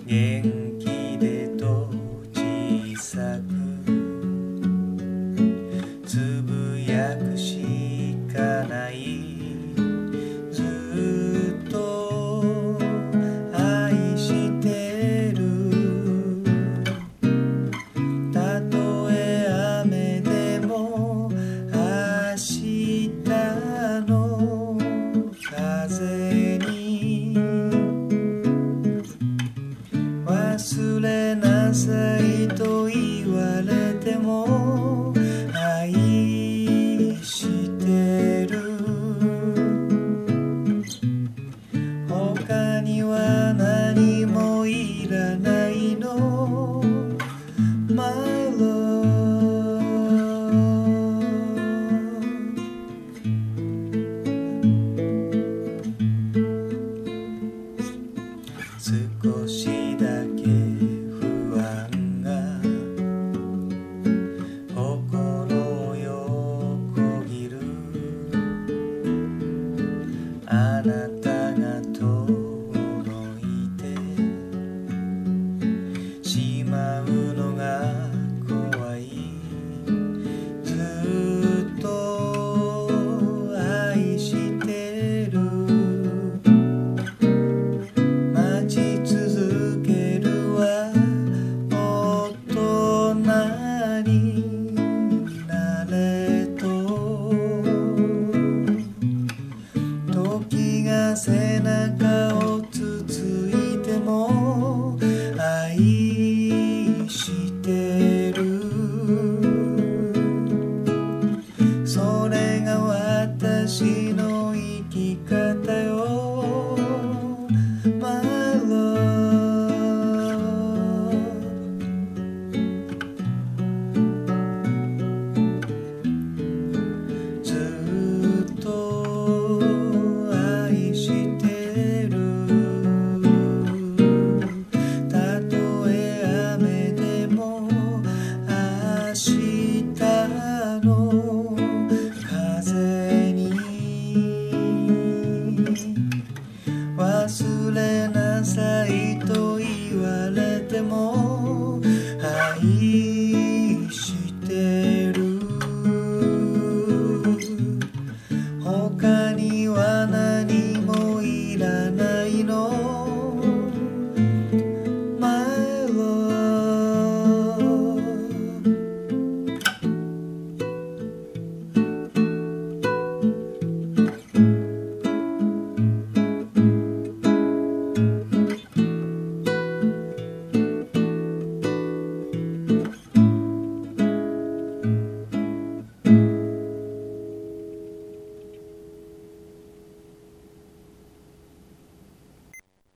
元気でと小さくつぶやくしかない。ずっと愛してる。たとえ雨でも明日の風に忘れなさいと言われても愛してる。他には何もいらないの My love。 少しだけ不安が心を横切る。あなたが届いてしまうのが怖い。ずっと愛してる。待ち続けるわ。大人になれと時が背中をつついても愛してる。それが私の生き方よ My love。 ずっと愛してる。たとえ雨でも明日の風に忘れなさいと言われても愛してる。他には